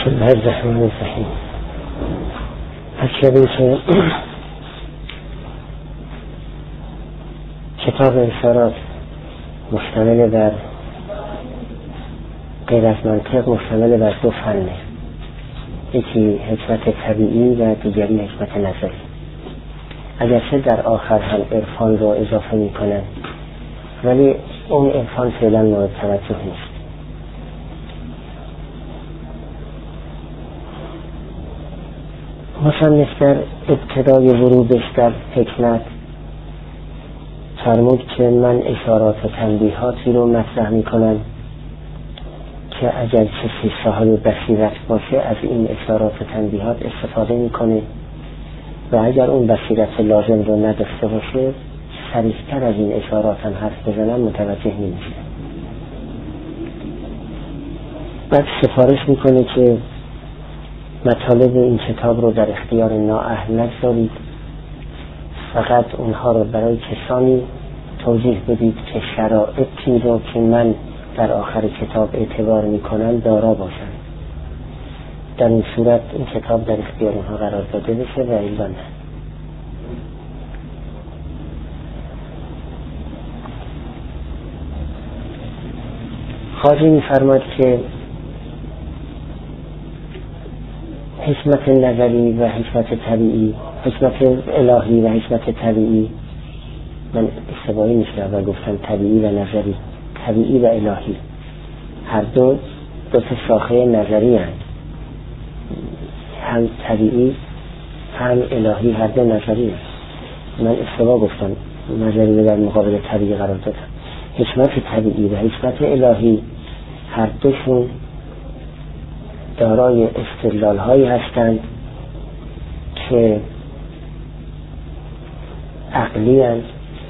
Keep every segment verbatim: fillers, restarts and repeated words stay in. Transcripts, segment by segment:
بسم الله الرحمن الرحیم. از کردیم که کتاب اشارات مشتمل بر غیر از منطق مشتمل بر دو فنه، یکی حکمت طبیعی و دیگری حکمت نظری. اگرچه در آخر هم عرفان رو اضافه می کنن ولی اون عرفان فعلا مورد توجه نیست. مصنف در ابتدای ورودش در حکمت فرمود که من اشارات و تنبیهاتی رو مطرح می کنم که اگر کسی صاحب بصیرت باشه از این اشارات و تنبیهات استفاده می کنه و اگر اون بصیرت لازم رو نداشته باشه صریح‌تر از این اشارات هم حرف بزنم متوجه نمیشه. بعد سفارش میکنه که مطالب این کتاب رو در اختیار نااهل نگذارید، فقط اونها رو برای کسانی توضیح بدید که شرایطی رو که من در آخر کتاب اعتبار میکنم دارا باشن. در این صورت این کتاب در اختیار اونها قرار داده بشه و الا نه. خواجه می‌فرماید که حکمت نظری و حکمت طبیعی، حکمت الهی و حکمت طبیعی، من اشتباهی میشه و گفتم طبیعی و نظری، طبیعی و الهی هر دو دو تا شاخه نظری هستند، هم طبیعی هم الهی، هر دو نظری هست. من اشتباه گفتم، نظری رو در مقابل طبیعی قرار دادم. حکمت طبیعی و حکمت الهی هر دوشون دارای استدلال هایی هستند که عقلی هستند،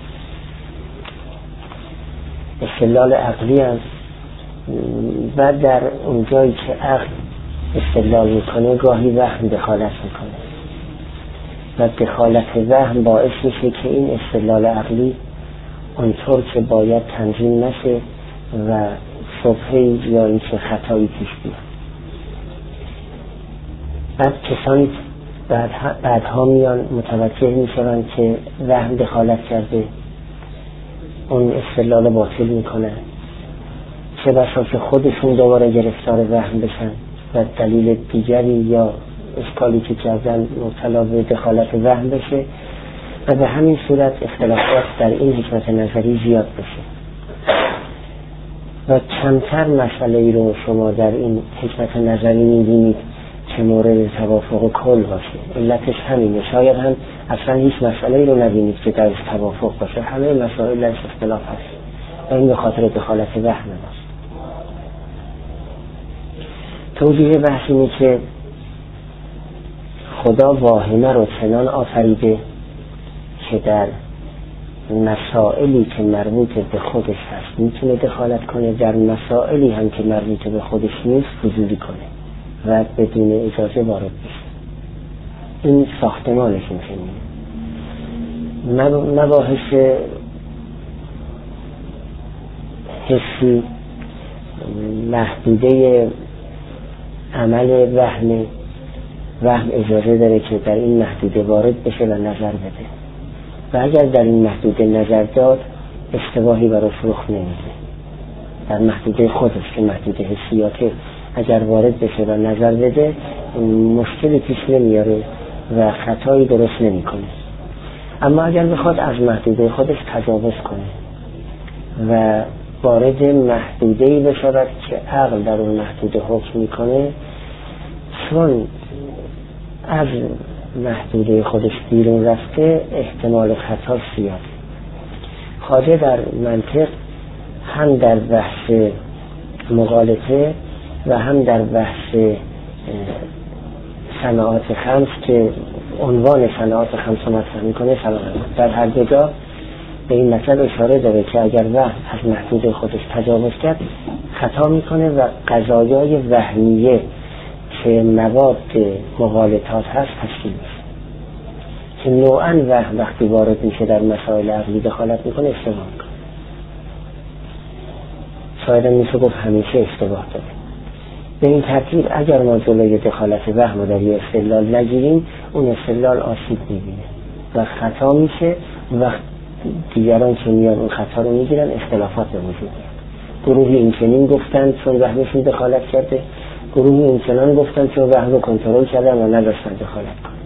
استدلال عقلی هستند و در اون جایی که عقل استدلال میکنه گاهی وهم دخالت میکنه و دخالت وهم باعث میشه که این استدلال عقلی اونطور که باید تنظیم نشه و شبهه یا این که خطایی پیش بیاد. بعد کسانی بعدها, بعدها میان متوجه میشوند که وهم دخالت کرده، اون استدلال باطل میکنه، چه بسا که خودشون دوباره گرفتار وهم بشن و دلیل دیگری یا اشکالی که کردن مبتلا به دخالت وهم بشه و به همین صورت اختلافات در این حکمت نظری زیاد بشه و کمتر مسئله ای رو شما در این حکمت نظری میبینید که مورد توافق کل باشه. علتش همینه، شاید هم اصلا هیچ مسئله ای رو نبینید که درش توافق باشه، همه مسائل درش اختلاف هست و این به خاطر دخالت وهم است. توضیح بحث اینه که خدا واهمه رو چنان آفریده که در مسائلی که مربوط به خودش هست میتونه دخالت کنه، در مسائلی هم که مربوط به خودش نیست فضولی کنه و بدون اجازه وارد بشه. این ساختمانش اینه. مباحث حسی محدوده عمل وهم وهم اجازه داره که در این محدوده وارد بشه و نظر بده و اگر در این محدوده نظر داد اشتباهی براش رخ نمیده. در محدوده خودش که محدوده حسیاته اگر وارد بشه و نظر بده مشکلی پیش نمیاره و خطایی درست نمیکنه. اما اگر بخواد از محدوده خودش تجاوز کنه و وارد محدوده‌ای بشود که عقل در اون محدوده حکم میکنه، چون از محدوده خودش بیرون رفته احتمال خطا زیاد. خواجه در منطق هم در بحث مغالطه و هم در بحث صناعات خمس که عنوان صناعات خمس رو مطرح میکنه در هر دو جا به این مطلب اشاره داره که اگر وهم از محدوده خودش تجاوز کرد خطا میکنه و قضایای وهمیه که مواد مغالطات هست تشکیل میشه که نوعاً وهم وقتی وارد میشه در مسائل عقلی دخالت میکنه اشتباه میکنه. شاید میشه گفت همیشه اشتباه داره. به این ترتیب اگر ما جلوی دخالت وهم رو در یه استدلال نگیریم، اون استدلال آسیب میبینه و خطا میشه. وقت دیگران که میان اون خطا رو میگیرن، اختلافات به وجود میاد. گروهی این چنین گفتن چون وهمشون دخالت کرده، گروهی این چنان گفتن چون وهم رو کنترل کردن و نداشتن دخالت کنن.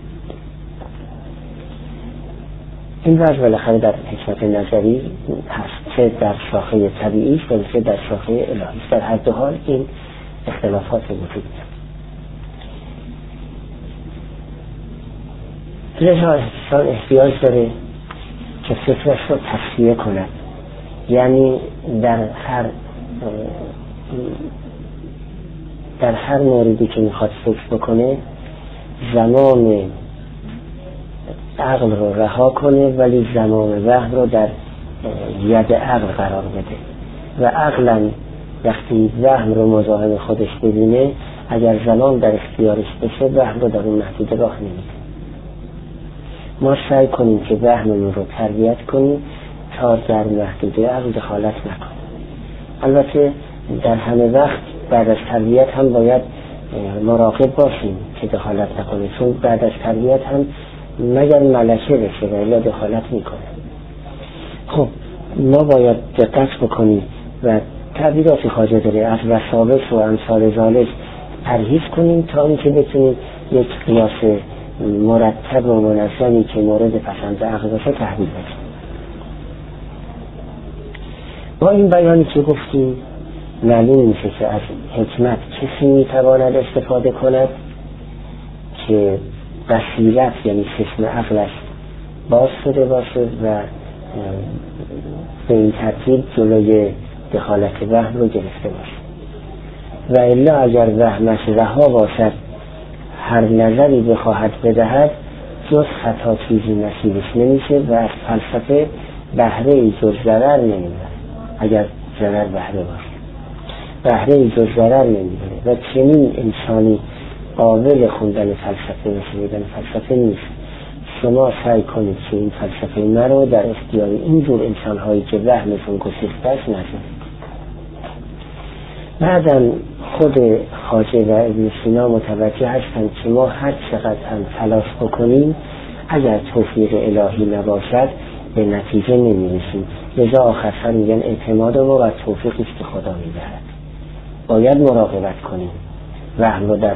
این وجه بالاخره در حکمت نظری هست، چه در شاخه طبیعی و چه در شاخه الهی. در هر دو حال این اختلافات وجود میاد. لذا انسان احتیاج داره که فکرش رو تصفیه کند، یعنی در هر در هر موردی که میخواد فکر بکنه زمان عقل رو رها کنه، ولی زمان وهم رو در ید عقل قرار بده و عقلا وقتی وهم رو مزاحم خودش ببینه، اگر زمان در اختیارش بشه وهم رو در اون محدوده راه نمیده. ما سعی کنیم که وهممون رو تربیت کنیم تا در محدوده عقل دخالت نکنه. البته در همه وقت بعد از تربیت هم باید مراقب باشیم که دخالت نکنه، چون بعد از تربیت هم مگر ملکه بشه و الا دخالت میکنه. خب ما باید دقت بکنیم و تعبیرات خواجه داره از وسابس و امثال ذالک پرهیز کنیم تا اینکه بتونیم یک قیاس مرتب و منظمی که مورد پسند عقل باشه تحویل بدیم. با این بیانی که گفتیم معلوم میشه که از حکمت کسی میتواند استفاده کند که بصیرت یعنی چشم عقلش باز شده باشه و به این ترتیب جلوی دخالت وهم رو گرفته باشه، و الا اگر وهمش رها باشد هر نظری بخواهد بدهد جز خطا چیزی نصیبش نمیشه و از فلسفه بهره ای جز ضرر نمیبره. اگر ضرر بهره باشه بهره ای جز ضرر نمیبره و چنین انسانی قابل خوندن فلسفه و شنیدن فلسفه نیست. شما سعی کنید که این فلسفه مرو در اختیار اینجور انسانهایی که وهمشون گسسته است نذارید. بعداً خود خواجه و ابن سینا متوجه هستند که ما هر چقدر هم تلاش بکنیم اگر توفیق الهی نباشد به نتیجه نمیرسیم. لذا آخرسر میگن اعتماد ما و توفیقی است که خدا میدهد. باید مراقبت کنیم، وهم رو در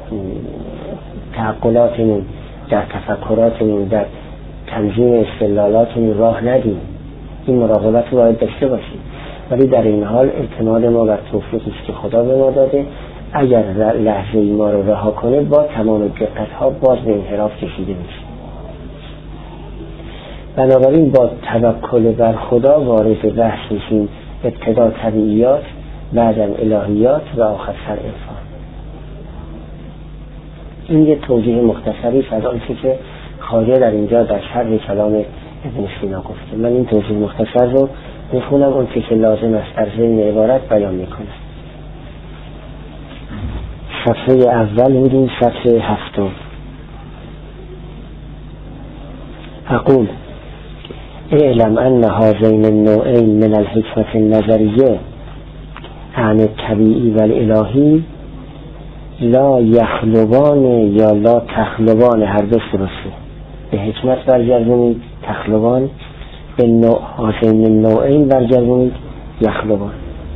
تعقلاتمون، در تفکراتمون، در تنظیم استدلالاتمون راه ندیم. این مراقبت رو باید داشته باشیم، ولی در این حال اعتماد ما بر توفیقی است که خدا به ما داده. اگر لحظه ای ما رو رها کنه با تمام دقت ها باز به انحراف کشیده میشه. بنابراین با توکل بر خدا وارد بحث میشیم، ابتدا طبیعیات، بعداً الهیات و آخر سر عرفان. این یه توضیح مختصری از آنچه که خواجه در اینجا در شرح کلام ابن سینا گفته. من این توضیح مختصر رو میخونم، اون که لازم است در ضمن عبارت بیان میکنم. صفحه اول میگیم صفحه هفتم. اقول اعلم ان هذین النوعین من الحکمت النظریه عن الطبیعی و الالهی لا یخلوان یا لا تخلوان، هر دو درسته. به حکمت برگردونید تخلوان، به نوع هذین النوعین برگردونید یخلوان.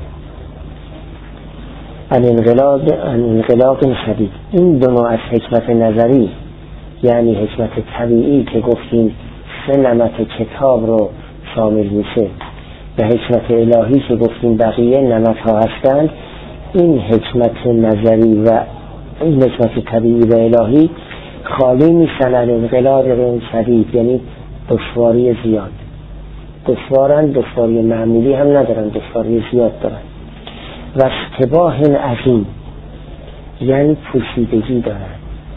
الانقلاب انقلاب شدید. این دو نوع از حکمت نظری یعنی حکمت طبیعی که گفتیم سه نمط کتاب رو شامل میشه و حکمت الهی که گفتیم بقیه نمط ها هستند، این حکمت نظری و این حکمت طبیعی و الهی خالی میشن از انقلاب شدید، یعنی دشواری زیاد. دشوارن، دشواری معمولی هم ندارن، دشواری زیاد دارن. و اشتباه عظیم یعنی پوشیدگی دارن.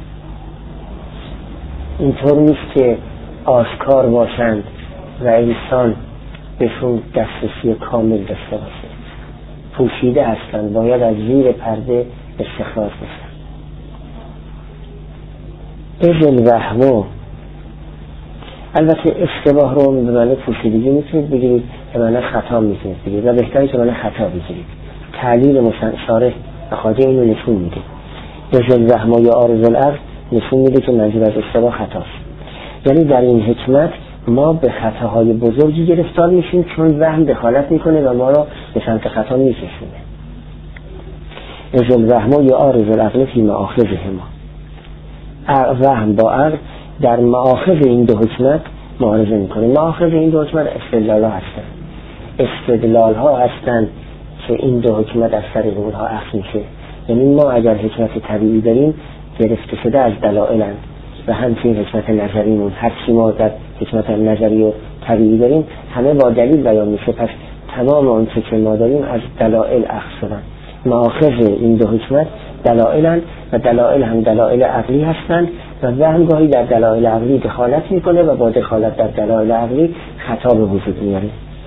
اینطور نیست که آشکار باشند و انسان بهشون دسترسی کامل داشته باشه. پوشیده هستند، باید از زیر پرده استخراج بشن. ابن وهمو، البته اشتباه رو به معنی پوشیدگی میتونید بگیرید، به معنی خطا میتونید بگیرید و بهتری که معنی خطا بگیرید. تعلیل شارح و خواجه اینو نشون میده. ازل وهم یا عارض العقل نشون میده که منظور از اشتباه خطاست. یعنی در این حکمت ما به خطاهای بزرگی گرفتار میشیم چون وهم دخالت میکنه و ما را به سمت خطا میکشونه. ازل وهم یا عارض العقل فی مآخذه ما، وهم با عقل در مآخذ این دو حکمت معارضه میکنه. مآخذ این دو حکمت استدلال ها هستن، استدلال ها هستن که این دو حکمت از طریق اونها اخذ میشه. یعنی ما اگر حکمت طبیعی داریم گرفته شده از دلائلن و همچنین حکمت نظریمون، هر چی ما در حکمت نظری و طبیعی داریم همه با دلیل بیان میشه، پس تمام اون که ما داریم از دلائل اخذ شدن. مآخذ این دو حکمت دلائلن و دلائل هم دلائل عقلی هستند و وهم گاهی در دلائل عقلی دخالت میکنه و با دخالت در دلائل عقلی خطا به وجود میاره.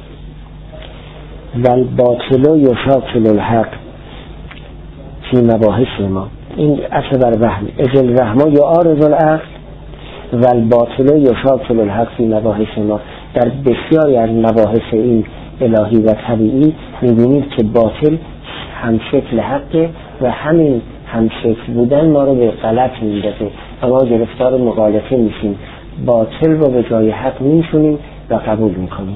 والباطل یشاکل الحق فی مباحث ما، این اصل بر وهم. ازل وهم یا عارض العقل والباطل یشاکل الحق فی مباحث ما، در بسیاری از مباحث این الهی و طبیعی میبینید که باطل هم شکل حقه و همین هم شکل بودن ما رو به غلط میندازه و ما گرفتار مغالطه میشیم، باطل رو به جای حق میشونیم و قبول میکنیم.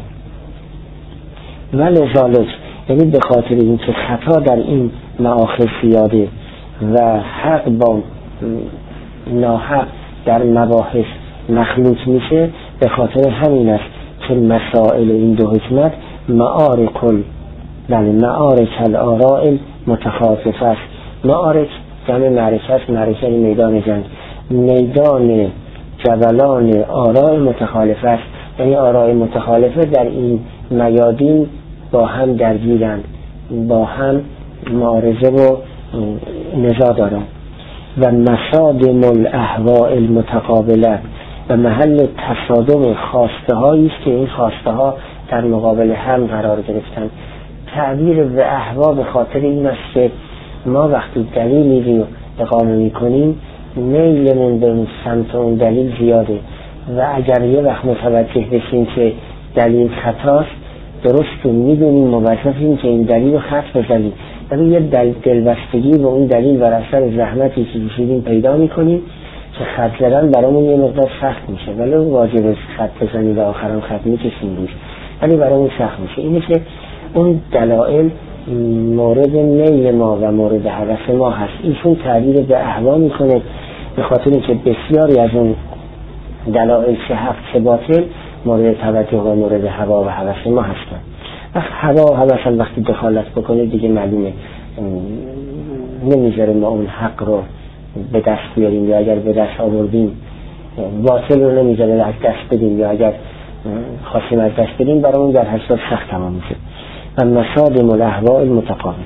ولذالک، یعنی به خاطر این که خطا در این مآخذ زیاده و حق با ناحق در مباحث مخلوط میشه، به خاطر همین است که مسائل این دو حکمت معارک بله معارک الآراء متخاصفه است. معارک جمع معرکه است، معرکه یعنی میدان جنگ، میدان جبلان آراء متخالفه است، یعنی آراء متخالفه در این میادین با هم درگیرند، با هم معارضه و نزاع دارند. و مصادم الاهواء المتقابله، و محل تصادم خواسته هایی است که این خواسته ها در مقابل هم قرار گرفتند. تعبیر به اهوا به خاطر این است که ما وقتی دلیلی رو اقامه میکنیم میلمون به سمت اون دلیل زیاده و اگر یه وقت متوجه بشیم که دلیل خطاست، درست میدونیم موظفیم که این دلیل رو خط بزنیم، ولی یه دل دلبستگی به اون دلیل بر اثر زحمتی که کشیدیم پیدا میکنیم که خط زدن برامون یه مقدار سخت میشه، ولی اون واجب خط بزنیم و آخرام خط میکشیم روش، ولی برامون سخت میشه. اینه که اون دلائل مورد میل ما و مورد هوس ما هست. ایشون تعبیر به اهوا میکنه به خاطر اینکه بسیاری از اون دلائل چه حق چه باطل مورد توجه و مورد هوا و هوس ما هستن. وقت هوا و هوس وقتی دخالت بکنه دیگه معلومه نمیذاره ما اون حق رو به دست بیاریم، یا اگر به دست آوردیم باطل رو نمیذاره از دست بدیم، یا اگر خواستیم از دست بدیم برامون در هر صورت سخت تمام میشه. و مصادم الاهواء المتقابله،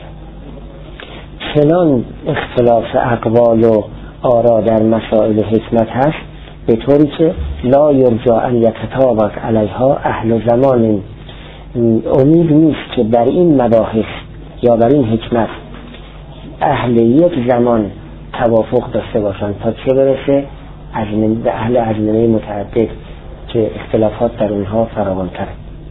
چنان اختلاف اقوال و آرا در مسائل حکمت هست به طوری که لا یرجا ان یتطابق علیها اهل زمان، امید نیست که در این مباحث یا در این حکمت اهل یک زمان توافق داشته باشند تا چه برسه به اهل ازمنه متعدد که اختلافات در اونها فراوان‌تره.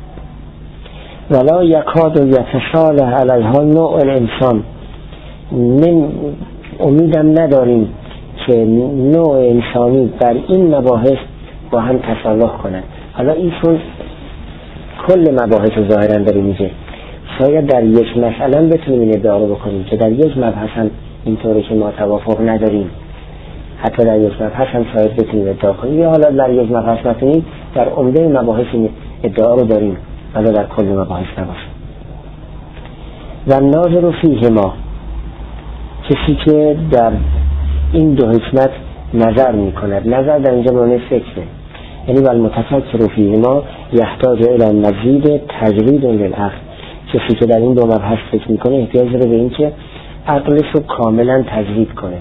ولا یکاد و یتصالح علیها نوع الانسان، من امیدم نداریم که نوع انسانی در این مباحث با هم تصالح کنند. حالا ایشون کل مباحث ظاهرا داره میگه، شاید در یک مسئله بتونیم این ادعا رو بکنیم که در یک مبحث هم اینطوری که ما توافق نداریم، حتی در یک مبحث هم شاید بتونیم ادعا کنیم، یا حالا در یک مبحث نتونیم در عمده مباحث ادعا رو داریم ولی در کل مباحث نباشه. و ناظر فیه ما، کسی که در این دو حکمت نظر می کند، نظر در اینجا معنی فکره، یعنی والمتفکر فیه ما یحتاج الی مزید تجرید للعقل، کسی که در این دو مبحث فکر می کنه احتیاج داره به این که عقلش رو کاملا تجرید کنه.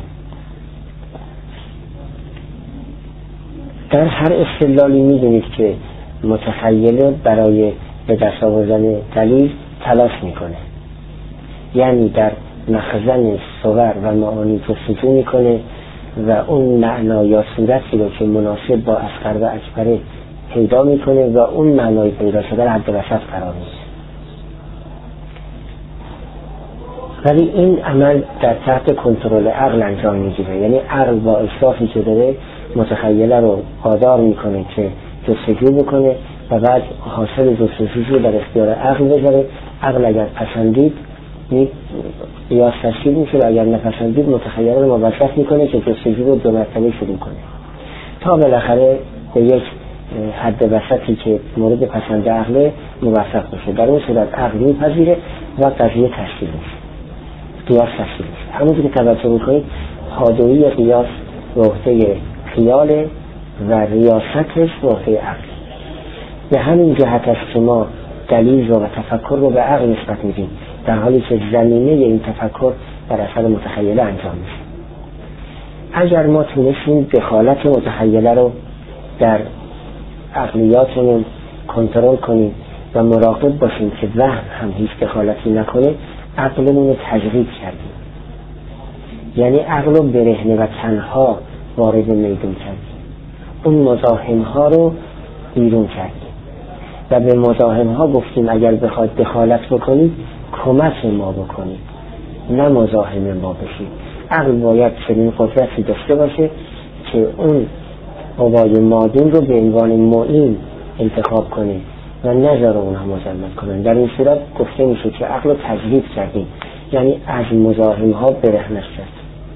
در هر استدلالی می دونید که متخیله برای به دست آوردن دلیل تلاش میکنه، یعنی در مخزن صور و معانی جستجو میکنه و اون معنا یا صورتی رو که مناسب با اصغر و اکبر پیدا میکنه و اون معنای پیدا شده حد وسط قرار میده. ولی این عمل در تحت کنترل عقل انجام میگیره. یعنی عقل با اشرافی که داره متخیله رو قادر میکنه که جستجو بکنه و بعد حاصل جستجو رو در اختیار عقل بذاره. عقل اگر پسندید قیاس تشکیل میشه و اگر نپسندید متخیله رو موظف میکنه که جستجو رو دو مرتبه شروع کنه تا بالاخره به یک حد وسطی که مورد پسند عقل موفق بشه. در اون صورت عقل میپذیره و قضیه تشکیل میشه، قیاس تشکیل میشه. همونطور که توجه میکنید حادویی قیاس به عهده خیال و ریاستش به عهده عقل. به همین جهت است که ما دلیل رو و تفکر رو به عقل نسبت میدیم، در حالی که زمینه این تفکر در اثر متخیله انجام میشه. اگر ما تونستیم دخالت متخیله رو در عقلیاتمون کنترل کنیم و مراقب باشیم که وهم هم هیچ دخالتی نکنه، عقلمون رو تجرید کردیم. یعنی عقل رو برهنه و تنها وارد میدون کردیم، اون مزاحم ها رو بیرون کردیم و به مزاحم ها گفتیم اگر بخواد دخالت بکنید کمک ما بکنید، نه مزاحم ما بشید. عقل باید چنین قدرتی داشته باشه که اون قوای مادون رو به عنوان معین انتخاب کنه و نظر اونها مزمت کنن. در این صورت گفته میشه که عقل رو تجرید کردیم، یعنی از مزاحم ها برهنه شد.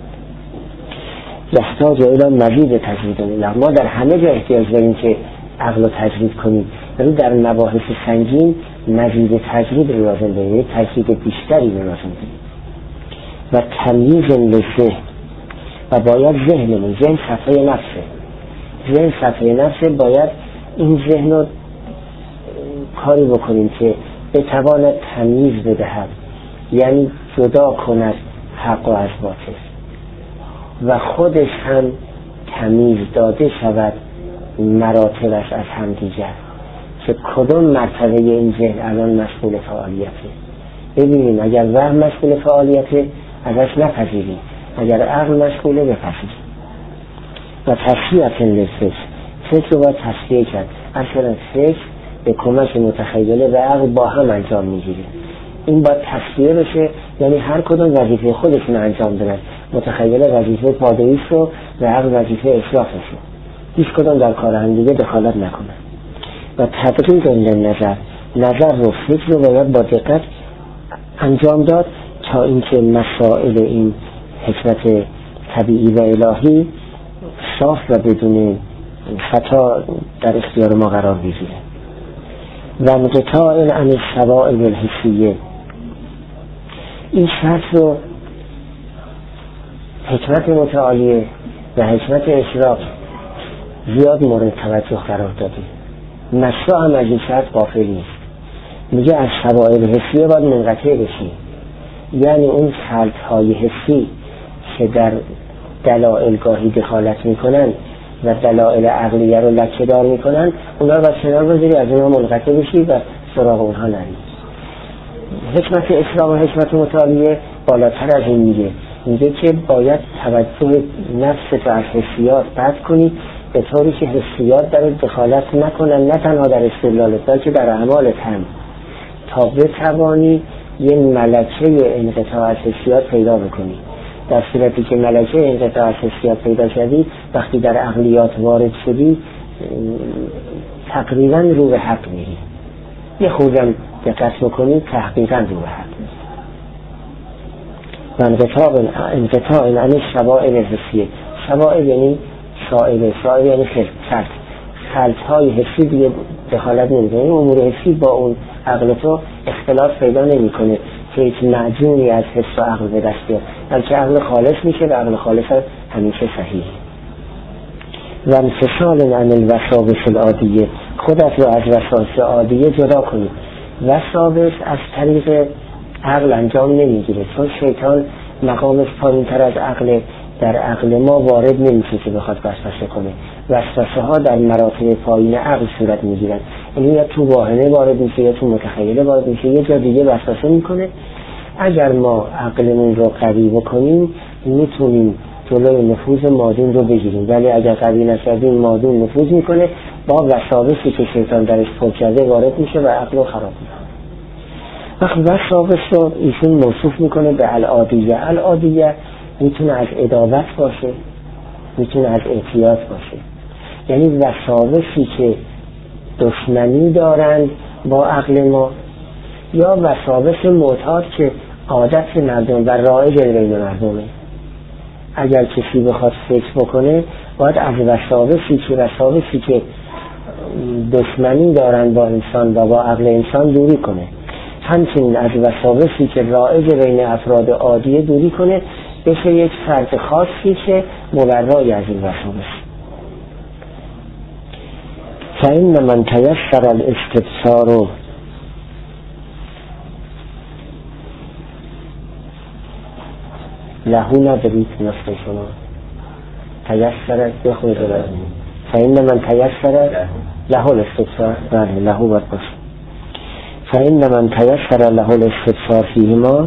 یحتاج الی مزید تجرید کنیم. ما در همه جا احتیاج داریم که عقل رو تجرید کنیم، ولی در مباحث سنگین مزید تجرید رو لازم داریم، تجرید بیشتری رو لازم داریم. و تمیز لذهن و باید ذهنمون، ذهن صفحه نفسه، ذهن صفحه نفسه باید این ذهن رو کاری بکنیم که بتواند تمیز بدهد، یعنی جدا کند حق و از باطل و خودش هم تمیز داده شود مراتبش از هم دیگر، که کدوم مرتبه این ذهن الان مسئول فعالیته. ببینیم اگر وهم مسئول فعالیته ازش نپذیریم، اگر عقل مسئوله بپذیریم. و تصفیه للفکر، فکر رو باید تصفیه کرد. اصلا فکر به کمک متخیله و عقل با هم انجام میگیره. این باید تصفیه بشه، یعنی هر کدوم وظیفه خودشون انجام بدن. متخیله وظیفه پادویش رو و عقل وظیفه اصرافش رو، هیچ کدوم در کار هم دیگه دخالت نکنن. و تدقیق نظر، نظر رو فکر رو باید با دقت انجام داد تا اینکه مسائل این حکمت طبیعی و الهی صاف و بدون خطا در اختیار ما قرار بگیره. و انقطاع عن الشوائب الحسیه، این شرط رو حکمت متعالیه و حکمت اشراق زیاد مورد توجه قرار داده. مشروع هم از این شرط غافل نیست. میگه از شوائب حسیه باید منقطع بشی، یعنی اون خلطهای حسی که در دلائل گاهی دخالت میکنن و دلائل عقلیه رو لکه دار میکنن، اونا رو باید کنار بذاری، از اونها منقطع بشی و سراغ اونها نری. حکمت اسلام و حکمت متعالیه بالاتر از این میگه، میگه که باید توجه نفس تو از حسیات قطع کنی به طوری که حسیات در دخالت نکنن، نه تنها در استدلالت بلکه در اعمالت هم، تا بتوانی یه ملکه انقطاع از حسیات پیدا بکنی. در صورتی که ملکه انقطاع از حسیات پیدا شدی، وقتی در عقلیات وارد شدی تقریبا رو به حق میری. یه خودم دقت بکنی تحقیقا رو به حق میری. و انقطاع انقطاع عن الشوائب الحسیه، شوائب یعنی شائبه، شائبه یعنی خلط، خلط های حسی دیگه دخالت نمیکنه. این امور حسی با اون عقل تو اختلاف پیدا نمیکنه که هیچ معجونی از حس و عقل به دست بیاد، بلکه عقل خالص میشه و عقل خالص همیشه صحیح. و انفصال عن الوساوس العادیه، خودت رو از وسواس عادیه جدا کنی. وسواس از طریق عقل انجام نمیگیره، چون شیطان مقامش پایین تر از عقل، در عقل ما وارد نمیشه که بخواد وسوسه کنه. وسوسه ها در مراتب پایین عقل صورت میگیرن، یعنی یا تو واهمه وارد میشه یا تو متخیله وارد میشه، یه جا دیگه وسوسه میکنه. اگر ما عقلمون رو قوی بکنیم میتونیم جلوی نفوذ مادون رو بگیریم، ولی اگر قوی نشدیم مادون نفوذ میکنه، با وساوسی که شیطان درش پر کرده وارد میشه و عقل رو خراب میکنه. وقتی وساوس رو ایشون موصوف میکنه به العادیه. العادیه میتونه از عداوت باشه، میتونه از اعتیاد باشه، یعنی وساوسی که دشمنی دارند با عقل ما، یا وساوس معتاد که عادت مردم و رایج بین مردمه. اگر کسی بخواد فکر بکنه باید از وساوسی که وساوسی که دشمنی دارند با انسان و با عقل انسان دوری کنه، همچنین از وساوسی که رایج بین افراد عادیه دوری کنه، بشه یک فرد خاصی که مبرای از این وساوس. فإن من تيسر الاستبصار لهو ندارید نسخه شما تیسر بخونید دارید. فإن من تيسر له الاستبصار، بله لهو باید باشه. فإن من تيسر له الاستبصار فیهما،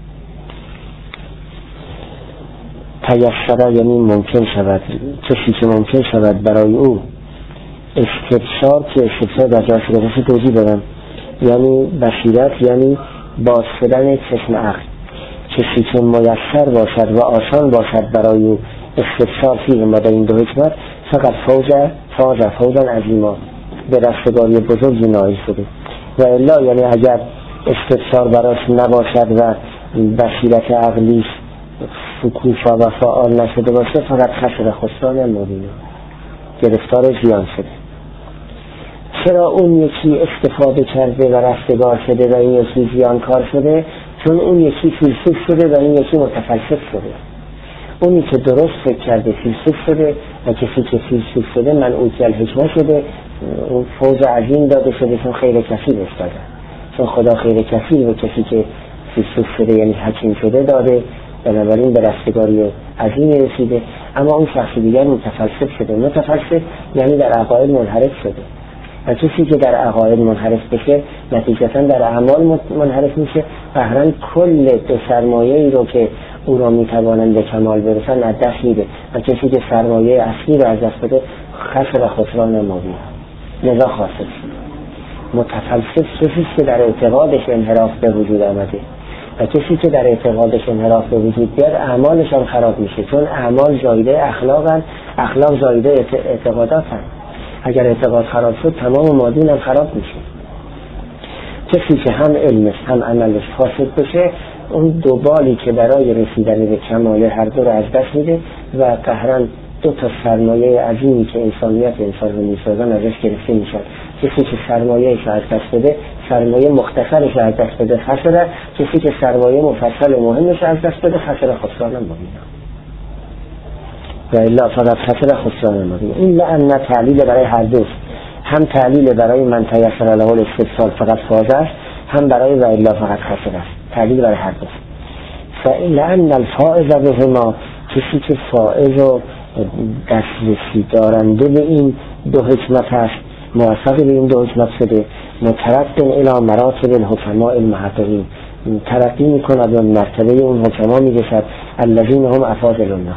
تیسر یعنی ممکن شود، کسی که ممکن شود برای او استبصار، که استبصار در جای شده توضیح دارم، یعنی بصیرت، یعنی باز شدن چشم عقل. کسی که میسر باشد و آسان باشد برای او استبصار فیهما در این دو حکمت، فقط فوز فاز فوزا عظیما، به رستگاری بزرگی نائل شده. و الا یعنی اگر استبصار براش نباشد و بصیرت عقلیش شکوفا و فعال نشده باشه، فقط خسر خسران مبینا، گرفتار زیان شده. چرا اون یکی استفاده کرده و رستگار شده و این یکی زیانکار شده؟ چون اون یکی فیلسوف شده و این یکی متفلسف شده. اونی که درست فکر کرده فیلسوف شده و کسی که فیلسوف شده منعوت الحکمه شده، اون فوز عظیم داده شده، چون خیر کثیر استاده، چون خدا خیر کثیر به کسی که فیلسوف شده یعنی حکیم شده داده، بنابراین به رستگاری عظیم رسیده. اما اون شخص دیگر متفلسف شده. متفلسف یعنی در عقاید منحرف شده، و کسی که در عقاید منحرف بشه نتیجتا در اعمال منحرف میشه، بهرن کل دو سرمایه‌ای رو که او را میتوانند به کمال برسن از دست میده، و کسی که سرمایه اصلی رو از دست بده خسر و خسران مبین، لذا خاسر شد. متفلسف کسی که در اعتقادش انحراف به وجود آمده، و کسی که در اعتقادش انحراف به وجود بیاد اعمالش هم خراب میشه، چون اعمال زایده اخلاقن، اخلاق زایده اعتقاداتن. اگر اعتقاد خراب شد تمام مادین هم خراب میشه. کسی که هم علمش هم عملش فاسد بشه، اون دو بالی که برای رسیدن به کمال هر دو رو از دست میده و قهرن دو تا سرمایه عظیمی که انسانیت انسان رو میسازن ازش گرفته میشن. کسی که سرمایه‌اش از دست بده، سرمایه مختصرش از دست بده خسره، کسی که سرمایه مفصل و مهمش از دست بده خسره خسران مبینا، و الا فقط خسر خسران مبینا. این لعن تعلیل برای هر دوست، هم تعلیل برای من تیسر له الاستبصار فقط فاز است، هم برای و الا فقط خسر است، تعلیل برای هر دوست. فلعن الفائز بهما، کسی که فائز و دسترسی دارنده به این دو حکمت هست، موفق به این دو حکمت شده، مترقی الی مراتب الحکماء المحققین، ترقی میکند و مرتبه اون حکما میرسد، الذین هم افاضل الناس.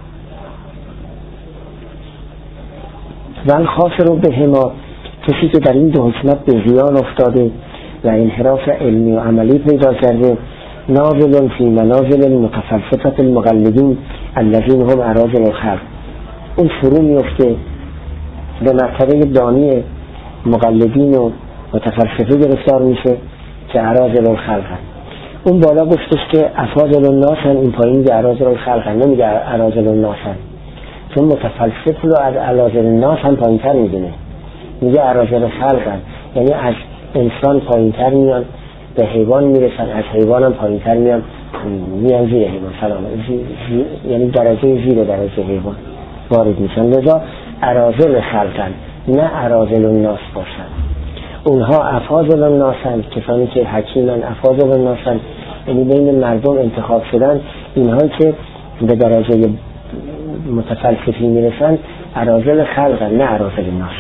و الخاسر بهما، کسی که در این دو حکمت به زیان افتاده و انحراف علمی و عملی پیدا کرده، نازل فی منازل المتفلسفه المقلدین الذین هم اراذل الخلق، اون فرو میفته به مرتبه دانی مقلدین و متفلسفه گرفتار میشه که اراذل الخلق هست. اون بالا گفتش که افاضل الناس هن، این پایین که اراذل الخلق هن، نمیگه اراذل الناس هن، چون متفلسف رو از اراذل الناس هم پایین تر میدونه، میگه اراذل الخلق هن، یعنی از انسان پایین تر میان به حیوان میرسن، از حیوان هم پایین تر میان میان زیر حیوان، سلام زی، زی، یعنی درجه زیر درجه حیوان وارد میشن. لذا اراذل خلقن، نه اراذل الناس باشن. اونها افاضل الناس هن، کسانی که حکیمن، افاضل الناس هن، یعنی بین مردم انتخاب شدن. اینهایی که به درجه متفلسفی میرسن اراذل خلقن، نه اراذل الناس.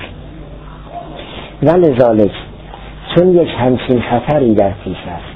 ولذالک، چون یک همچین خطری در پیش است،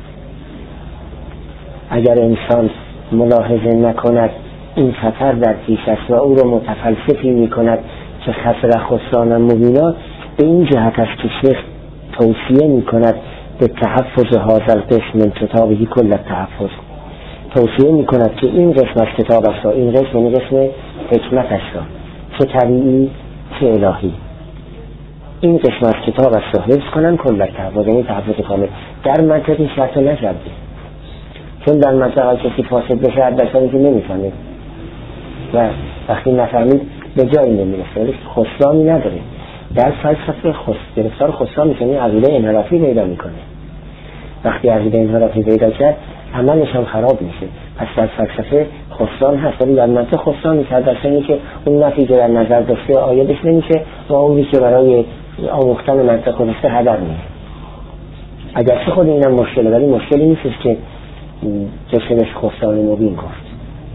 اگر انسان ملاحظه نکند این خطر در پیش است و او را متفلسفی میکند که خسر خسران مبینا، به این جهت است که شیخ توصیه میکند به تحفظ هذا القسم من کتابه کل التحفظ، توصیه می کند که این قسم از کتاب است، این قسم یعنی قسم حکمتش را، چه طبیعی چه الهی، این قسم از کتاب است را حفظ کنن کل التحفظ، یعنی تحفظ کامل. در منطق این شرط نشده، چون در منطق کسی فاسد بشه حداقل که نمیفهمه و وقتی نفهمید به جایی نمیرسه، خسرامی نداره. در فلسفه خس گرفتار خسران میکنه، عقیده انحرافی پیدا میکنه. وقتی عقیده انحرافی پیدا کرد عملش هم خراب میشه. پس در فلسفه خسران هست، ولی در منطق خسران نیست، در اینه که اون نفی که در نظر داشته آیدش نمیشه و اونی که برای آموختن منطق داشته هدر میشه. اگرچه خود اینم مشکله، ولی مشکلی نیست که جسمش خسران مبین گفت.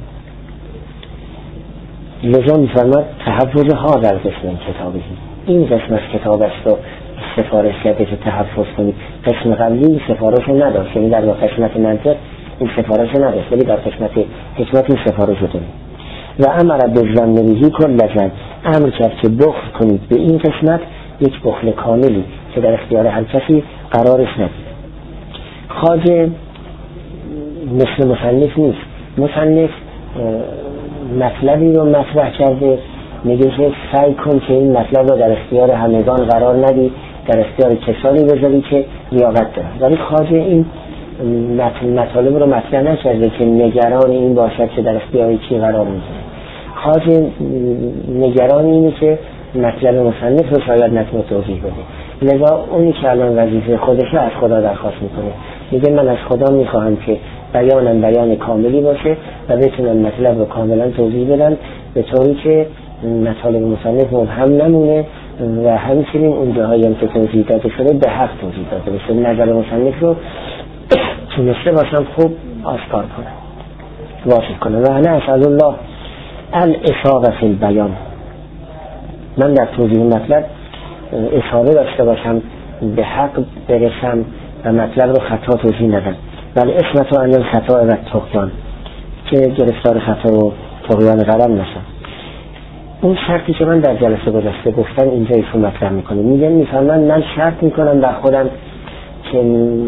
لذا میفرماد تحفظ ها در قسم کتابی، این قسم از کتاب است و سفارش کرده که تحفظ کنید. قسم قبلی سفارش نداشت، یعنی در قسمت منطق این سفارش نداشت، ولی در قسمت حکمت این سفارش داره. و امر بالظن به کل لجن، امر کرد که بخل کنید به این قسمت یک بخل کاملی که در اختیار هر کسی قرارش ندید. خواجه مثل مصنف نیست. مصنف مطلبی رو مطرح کرده، میگه که سعی کن که این مطلب رو در اختیار همگان قرار ندی، در اختیار کسانی بذاری که لیاقت دارن. ولی خواجه این مطالب رو مطرح نکرده که نگران این باشد که در اختیار کی قرار میده. خواجه نگران اینه که مطلب مصنف رو شاید نتونه توضیح بده، لذا اونی که الان وظیفه خودش از خدا درخواست میکنه، میگه من از خدا میخواهم که بیانم بیان کاملی باشه و بتونم مطلب رو کاملا توضیح بدم به طوری که مطالب مصنف مبهم نمونه و همچنین اون جاهایی هم که توضیح داده شده به حق توضیح داده بشه. نظر مصنف رو تونسته باشم خوب آشکار کنم، واضح کنم. و انا اسأل الله الاساغه فی البیان، من در توضیح مطلب اشاره داشته باشم، به حق برسم و مطلب رو خطا توضیح ندم. ولی اسمت و انجل خطا و طغیان، که گرفتار خطا و طغیان قلم نشم. اون شرطی که من در جلسه گذشته گفتم اینجا ایشون مطرح میکنه، میگن میفهمن من شرط میکنم بر خودم که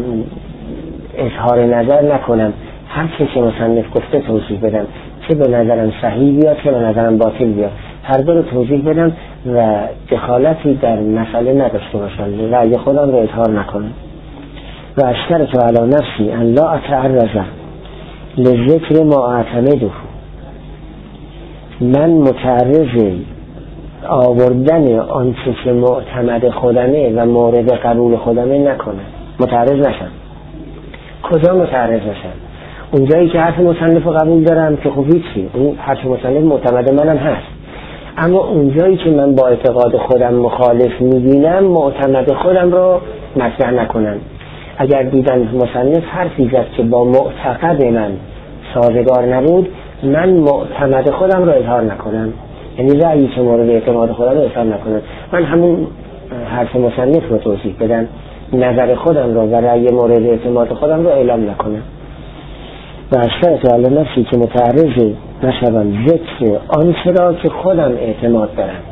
اظهار نظر نکنم، هر چی که مصنف گفته توضیح بدم، چه به نظرم صحیح بیاد چه به نظرم باطل بیاد، هر دو رو توضیح بدم و دخالتی در مسئله نداشته باشم، رأی خودم رو اظهار نکنم. و اشترط علی نفسی ان لا اتعرض لذکر ما اعتمده، من متعرض آوردن آنچه که معتمد خودمه و مورد قبول خودمه نکنم، متعرض نشم. کجا متعرض نشم؟ اونجایی که حرف مصنف رو قبول دارم که خب هیچی، اون حرف مصنف معتمد منم هست، اما اونجایی که من با اعتقاد خودم مخالف میبینم معتمد خودم رو مطرح نکنم. اگر دیدن مصنف حرفی زد که با معتقد من سازگار نبود، من معتمد خودم رو اظهار نکنم، یعنی رأیی که مورد اعتماد خودم رو اظهار نکنم، من همون حرف مصنف رو توضیح بدم، نظر خودم رو و رأی مورد اعتماد خودم رو اعلام نکنم. و اشترط علی نفسی که متعرض نشوم ذکر آنچه را که خودم اعتماد دارم،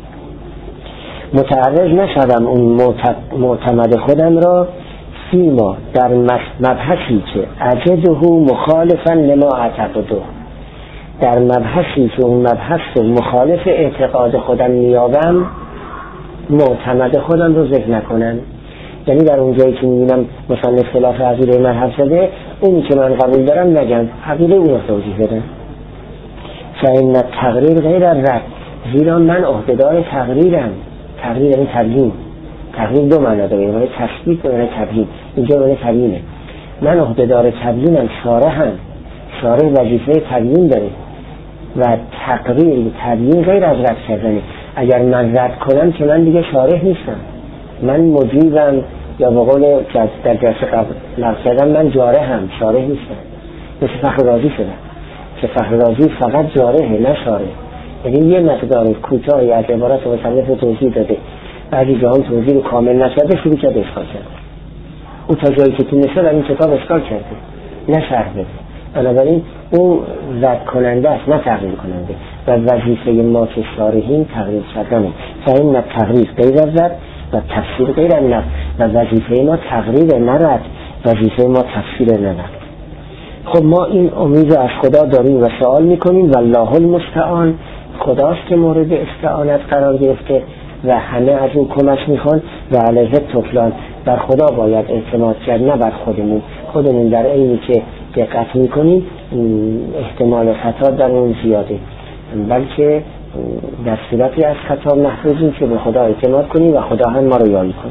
متعرض نشوم اون معتمد خودم را فیما در مبحثی که اجده مخالفا لما اعتقده، در مبحثی که اون مبحث مخالف اعتقاد خودم میابم معتمد خودم رو ذکر نکنم. یعنی در اون جایی که میبینم مصنف خلاف عقیده من حرف زده، اونی که من قبول دارم نگم، عقیده اون رو توضیح بدم. فإن تقریر غیر الرد، زیرا من عهدهدار تقریرم. تقریر یعنی تبیین، تقریر دو معنی داره، یعنی تثبیت و یعنی تبیین. اینجا یعنی تبیینه، من عهدهدار تبیینم، شارحم، شارح وظیفه تبیین داره و تقریر تبیین غیر از رد کردنه. اگر من رد کنم که من دیگه شارح نیستم، من مجیبم، یا به قول در جلسه قبل لفظ کردم من جارحم، شارح نیستم. مثل فخر رازی شده که فخر رازی فقط جارحه نه شارح، یعنی یه مقدار کوتاهی از عبارت مصنف رو توضیح داده، بعضی جاها توضیح رو کامل نکرده، شروع کرده اشکال کرده. او تا جایی که تونسته در این کتاب اشکال کرده، نه شرح بده. بنابراین اون رد کننده است نه تقریر کننده، و وظیفه ما که شارحین تقریر کردنه. فإن التقریر غیر از رد و تفسیر غیر النفی و وظیفه ما تقریر نرد، وظیفه ما تفسیر نرد. خب ما این امید از خدا داریم و سوال میکنیم و الله المستعان، خداست که مورد استعانت قرار گرفته و همه از اون کمک میخوان و علیه تفلان، بر خدا باید اعتماد کرد نه بر خودمون. خودمون در عینی که دقت میکنیم احتمال خطا در اون زیاده، بلکه در صورتی از خطا محفوظیم که به خدا اعتماد کنیم و خدا هم ما رو یاری کنه.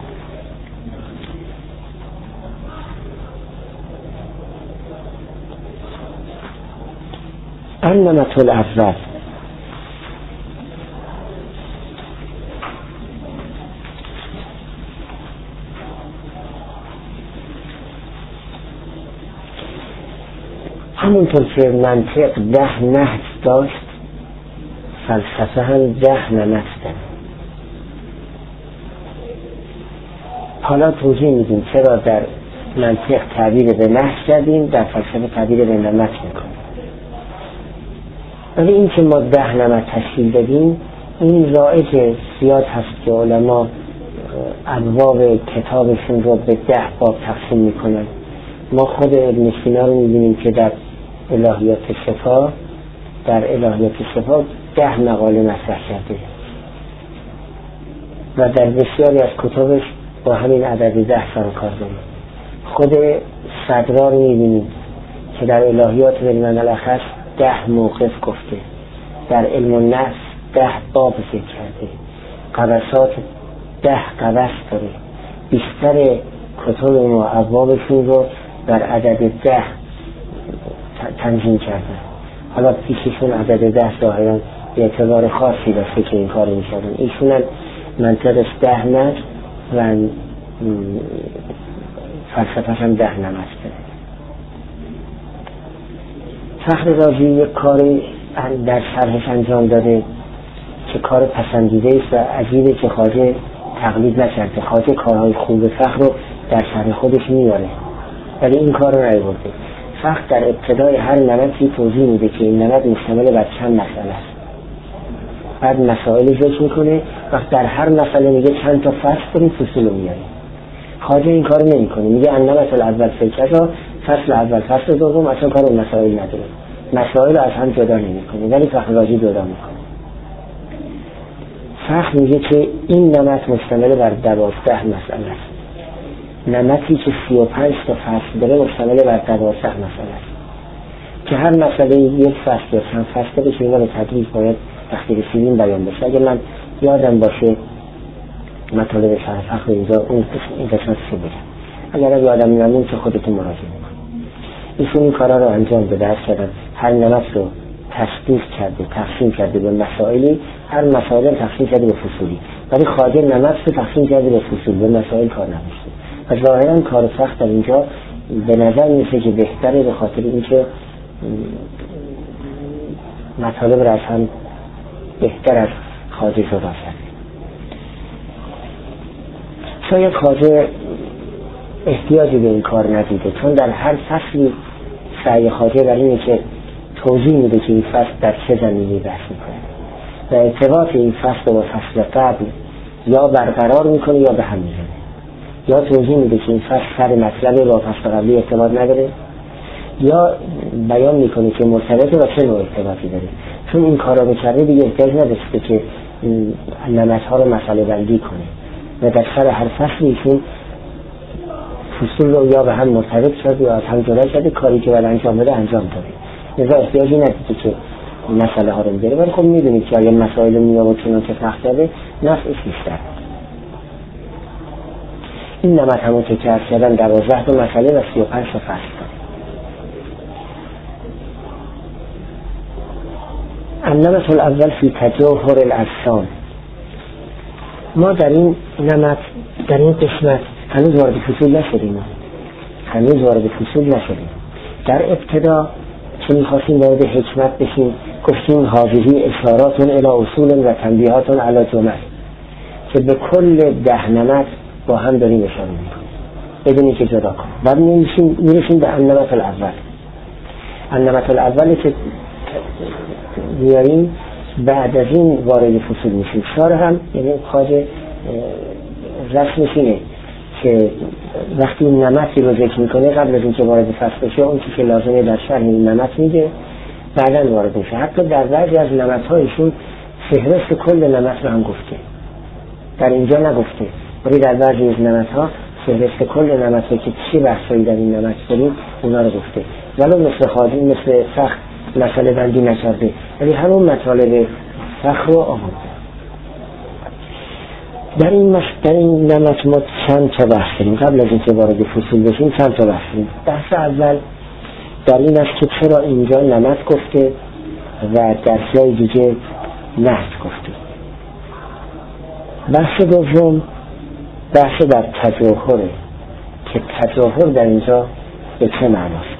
النمط الاول، همونطور که منطق ده نهج داشت، فلسفه هم ده نمط داره. حالا توضیح میدیم چرا در منطق تعبیر به نهج کردیم، در فلسفه تعبیر به نمط میکنیم. ولی این که ما ده نمط تشکیل دادیم این رایج زیاد هست که علما ابواب کتابشون رو به ده باب تقسیم میکنن. ما خود ابن سینا رو میبینیم که در الهیات شفا در الهیات شفا ده مقاله مطرح کرده و در بسیاری از کتابش با همین عدد ده سر و کار داریم. خود صدرا رو میبینیم که در الهیات بالمعنی الاخص ده موقف گفته، در علم النفس ده باب ذکر کرده، قبسات ده قبس داره. بیشتر کتب ما ابوابشون رو در عدد ده تنظیم کردن. حالا پیششون عدد ده ظاهرا به اعتبار خاصی داشته که این کار می‌کردن. ایشون هم منطقش ده نمط و فلسفه هم ده نمط داره. فخر رازی یک کاری در شرحش انجام داده که کار پسندیده است و عجیبه که خواجه تقلید نکرده. خواجه کارهای خوب فخر رو در شرح خودش میاره ولی این کار رو نیاورده. فخر در ابتدای هر نمطی توضیح میده که این نمط مشتمل بر چند مسئله است، بعد مسائل ذکر میکنه، وقت در هر مسئله میگه چند تا فصل داریم فصول رو میاره. خواجه این کار نمیکنه، میگه النمط الاول فلکتا، فصل اول فصل دوم اصلا کار اون مسائل نداره، مسائل از هم جدا نمیکنه، ولی فخر رازی جدا میکنه. فخر میگه که این نمط مشتمل بر دوازده مسئله است. نمطی که سی و پنج تا فصل داره مشتمل بر دوازده مسئله است که هر مسئله یک فصل یا چند فصل بشه. اینا به تدریج باید وقتی رسیدیم بیان بشه. اگر من یادم باشه مطالب شرح فخر اینجا اون این قسمت چی بگم، اگر یادم نمون که خودتون مراجعه میکنم. ایشون این کارا رو انجام به درست کردن، هر نمط رو تصدیق کرده، تقسیم کرده به مسائلی، هر مسائل رو تقسیم کرده به فصولی، ولی خواجه نمط رو تقسیم کرده به فصول، به مسائل کار نداشته. و ظاهرا کار فخر در اینجا به نظر میسه که بهتره، به خاطر اینکه مطالب را از هم بهتر از خواجه جدا کرده. شاید خواجه احتیاجی به این کار ندیده، چون در هر فصلی سعی خواجه در اینه که توضیح میده که این فصل در چه زمینی بحث میکنه و ارتباط این فصل با فصل قبل یا برقرار میکنه یا به هم میزنه، یا توضیح میده که این فصل سر مطلب با فصل قبلی ارتباط نداره، یا بیان میکنه که مرتبطه و چه نوع ارتباطی داره. چون این کارا رو کرده دیگه احتیاج نداشته که نمط‌ها رو مسئله بندی کنه و در سر هر فصل ایشون فصول رو یا به هم مرتبط شد یا از هم جدا شده، کاری که باید انجام بده انجام داده. لذا احتیاجی ندیده که مسئله ها رو میگیره. ولی خب میدونید که اگه مسائل رو میاد چون که فخر داده نفعش بیشتر. این نمط همون که عرض کردن دوازده تا مسئله و سی و پنج تا فصل داره. النمط الاول فی تجوهر الاجسام. ما در این نمط در این قسمت هنوز وارد فصول نشدیم، هنوز وارد فصول نشدیم. در ابتدا که میخواستیم وارد حکمت بشیم گفتیم حاضری اشارات الی اصول و تنبیهات علی جمل، که به کل ده نمط با هم داریم اشاره میکنیم بدونی که جدا کنیم. بعد میرسیم میرسیم به النمط الاول. النمط الاولی که میاریم بعد از این وارد فصول میشیم. شارح هم یعنی خواجه رسمش اینه که وقتی این نمطی رو ذکر میکنه قبل از اینکه وارد فصل بشه اون چیزی که لازمه در شرح این نمط میگه، بعداً وارد میشه. حتی در بعضی از نمط‌هایشون فهرست کل نمط رو هم گفته، در اینجا نگفته، ولی در بعضی از نمط‌ها فهرست کل نمط رو که چی بحثایی در این نمط داریم اونا رو گفته، ولو مثل خادی مثل فخر مسئله بندی نکرده، ولی همون مطالب فخر رو آورده. در این مش... در این نمط ما چند تا بحث داریم. قبل از اینکه وارد فصول بشیم چند تا بحث داریم. بحث اول در این است که چرا اینجا نمط گفته و در جای دیگه نحت گفته. بحث دوم بحث در تظاهره که تظاهر در اینجا به چه معناست.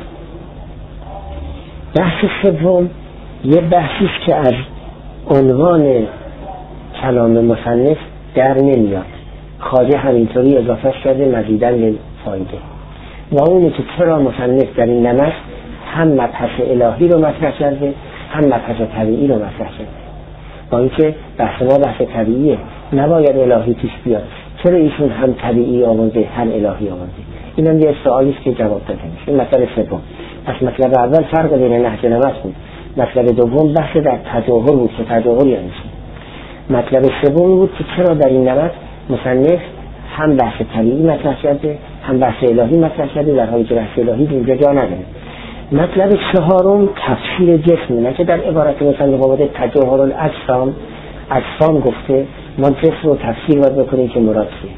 بحث سوم یه بحثی است که از عنوان کلام مصنف در نمیاد، خواجه همینطوری اضافه کرده مزیداً للفایده، و اونه که چرا مصنف در این نمط هم مبحث الهی رو مطرح کرده هم مبحث طبیعی رو مطرح کرده. با اینکه بحث ما بحث طبیعیه، نباید الهی پیش بیاد، چرا ایشون هم طبیعی آورده هم الهی آورده؟ اینم یه سوالی است که جواب داده میشه. این مطلب سوم. پس مطلب اول فرق بین نهج نمط بود، مطلب دوم بحث در تظاهر بود که تظاهر یعنی چی. مطلب سوم بود که چرا در این نمط مصنف هم بحث طبیعی مطرح کرده هم بحث الهی مطرح کرده، در حالی که بحث الهی اینجا جا نداره. مطلب چهارم تفسیر جسم، نه که در عبارت مصنف آمده تظاهر الاجسام، اجسام گفته، ما جسم رو تفسیر باید بکنیم که مراد چیه.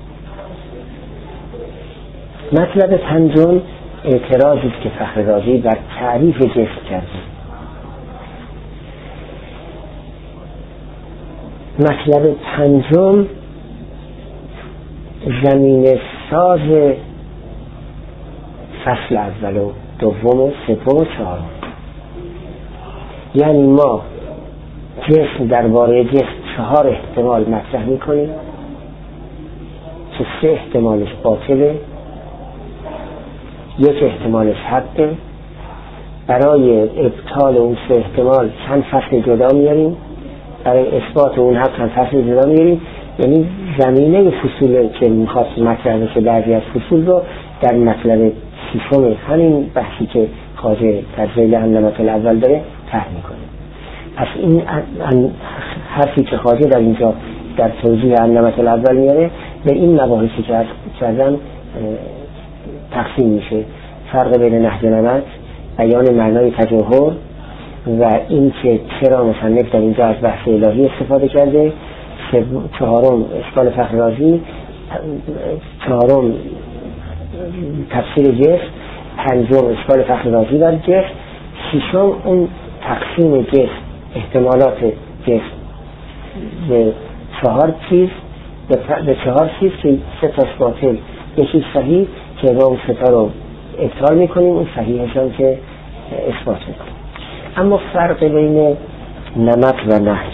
مطلب پنجم اعتراضی است که فخر رازی بر تعریف جسم کرده. مطلب پنجم زمین ساز فصل اول و دوم و سوم و چهارم. یعنی ما جسم درباره جسم چهار احتمال مطرح میکنیم که سه احتمالش باطله، یک احتمالش حقه. برای ابطال اون سه احتمال چند فصل جدا میاریم، برای اثبات اون حق چند فصل جدا میاریم. یعنی زمینه فصول که میخواد مطرح بشه بعضی از فصول رو در مطلب ششم همین بحثی که خواجه در ذیل نمط الاول داره طرح میکنه. پس این حرفی که خواجه در اینجا در توضیح نمط الاول میاره به این مباحثی که از کردن تقسیم میشه: فرق بین نهج نمط، بیان معنای تظاهر، و این که چرا مصنف در اینجا از بحث الهی استفاده کرده، چهارم اشکال فخر رازی، چهارم تفسیر جسم، پنجم اشکال فخر رازی بر جسم، ششم اون تقسیم جسم، احتمالات جسم به چهار چیز، به چهار چیز که سه تاش باطل یکی صحیح که با اون سه تا رو ابطال میکنیم، اون صحیحشان که اثبات میکنیم. اما فرق بین نمط و نهج،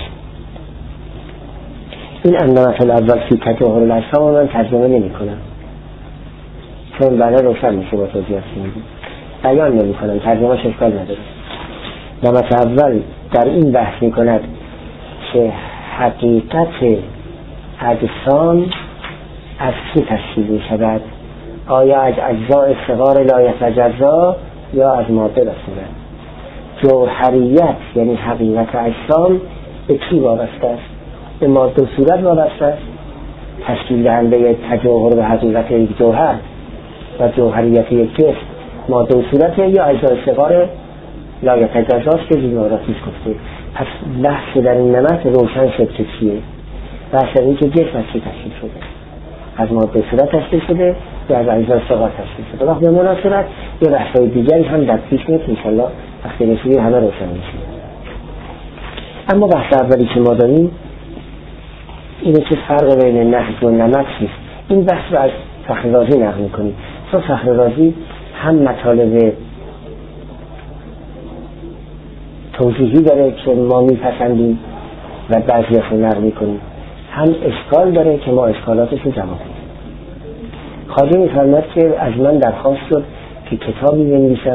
این نمط الاول فی تظاهر الاجسام من ترجمه نمی کنم چون بعدا روشن میشه با توضیحات میدیم، بیان نمی کنم، ترجمه اشکال نداره. نمط اول در این بحث می کند که حقیقت اجسام از چی تشکیل می شود؟ آیا از اجزاء صغار لا یتجزا یا از ماده بصورت؟ جوهریت یعنی حقیقت اجسام به کی وابسته است؟ به ماده و صورت وابسته است. تشکیل دهنده تجاهر به حقیقت یک جوهر و جوهریت یک جسم ماده و صورت یا اجزاء صغار لا یتجزا است که زیراراتیش گفته. پس بحث در این نمط روشن شد که چیه؟ بحث این که جسم از چی تشکیل شده؟ از ماده صورت تشکیل شده یا از اجزاء صغار تشکیل شده؟ وقت به مناسبت یه بحث‌های دیگری هم در پیش میاد انشالله وقتی رسیدیم همه روشن میشه. اما بحث اولی که ما داریم اینه که فرق بین نهج و نمط چیست. این بحث رو از فخر رازی نقل میکنیم چون فخر رازی هم مطالب توضیحی داره که ما میپسندیم و بعضی‌اش رو نقل میکنیم، هم اشکال داره که ما اشکالاتش رو جواب میدیم. خواجه میفرماید که از من درخواست شد که کتابی بنویسم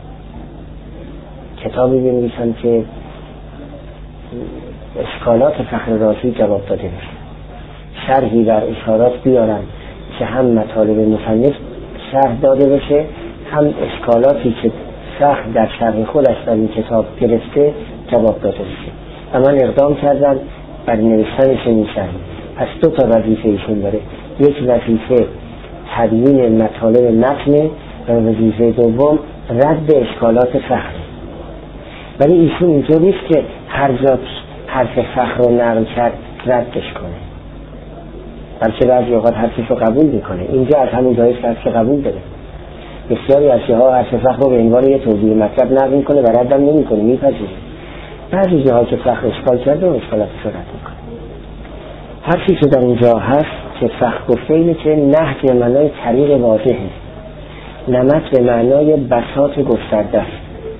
کتابی بنویسم که اشکالات فخر رازی جواب داده بشه. شرحی بر اشارات بیارم که هم مطالب مصنف شرح داده بشه، هم اشکالاتی که سخت در شرح خودش در این کتاب گرفته جواب داده بشه. و من اقدام کردم بر نوشتن چنین شرحی. پس دو تا وظیفه ایشون داره، یک وظیفه تبیین مطالب متن و وظیفه دوم رد اشکالات سخت. ولی ایشون اینطور نیست که هر جا حرف فخر رو نقل کرد ردش کنه، بلکه بعضی اوقات حرفش رو قبول میکنه. اینجا از همون جایی که حرف قبول داره. بسیاری از جاها حرف فخر رو به عنوان یه توضیح مطلب نقل میکنه و ردم نمیکنه، میپذیره. بعضی جاها که فخر اشکال کرده و اشکالاتش رو رد میکنه. حرفی که در اینجا هست که فخر گفته اینه که نهج به معنای طریق واضحه، نمط به معنای بساط گسترده است.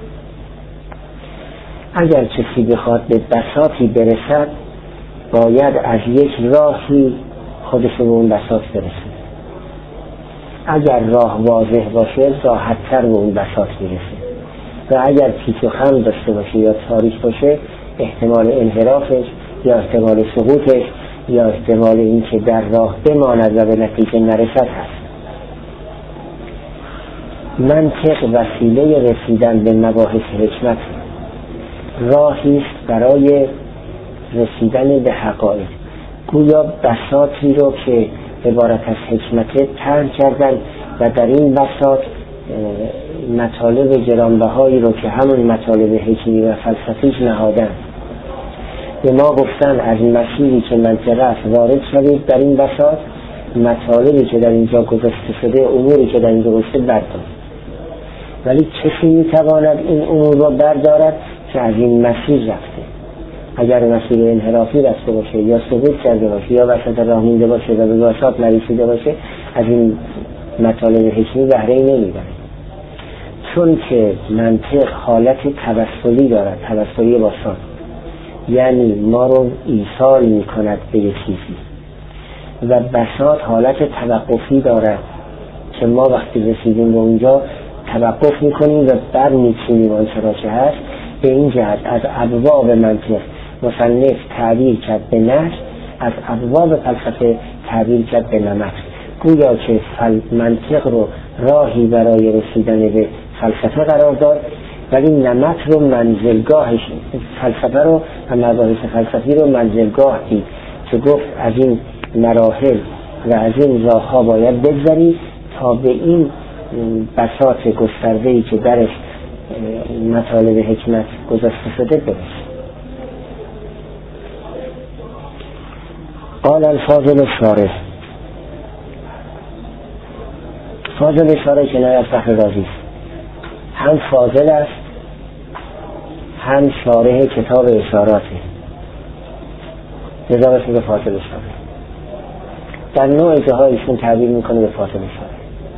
اگر کسی بخواد به بساطی برسد باید از یک راهی خودش به اون بساط برسه. اگر راه واضح باشه راحت‌تر به اون بساط میرسه و اگر پیچ و خم داشته باشه یا تاریک باشه احتمال انحرافش یا احتمال سقوطش یا احتمال این که در راه بماند و به نتیجه نرسد هست. منطق وسیله رسیدن به مباحث حکمت، راهی است برای رسیدن به حقایق. گویا بساطی رو که عبارت از حکمت طرح کردن و در این بساط مطالب گرانبهایی رو که همون مطالب حکمی و فلسفیش نهادن. به ما گفتن از مسیری که منطقه است وارد شدید در این بساط، مطالبی که در اینجا گذاشته شده، اموری که در اینجا گذاشته بردارد. ولی کسی میتواند این امور رو بردارد که از این مسیر رفته. اگر مسیر انحرافی رفته باشه یا سقوط کرده باشه یا وسط راه مونده باشه و به بساط نرسیده باشه از این مطالب حکمی بهره نمیبره. چون که منطق حالت توسلی دارد، توسلی بساط، یعنی ما رو ایصال میکند به یک چیزی، و بساط حالت توقفی دارد که ما وقتی رسیدیم به اونجا توقف میکنیم و بر میچینیم آنچه را که هست. به این جهت از ابواب منطق مصنف تعبیر کرد به نهج، از ابواب فلسفه تعبیر کرد به نمط. گویا که منطق رو راهی برای رسیدن به فلسفه قرار داد، ولی نمط رو منزلگاهش، فلسفه رو و مباحث فلسفی رو منزلگاه دید که گفت از این مراحل و از این راهها باید بگذری تا به این بساط گسترده‌ای که درش مطالب حکمت گذاشته شده برسید. قال الفاضل الشارح، فاضل شارح کنایه از فخر رازی است، هم فاضل است هم شارح کتاب اشاراته، لذا به فاضل شارح. در نوع جاهایشون تعبیر میکنه به فاضل شارح.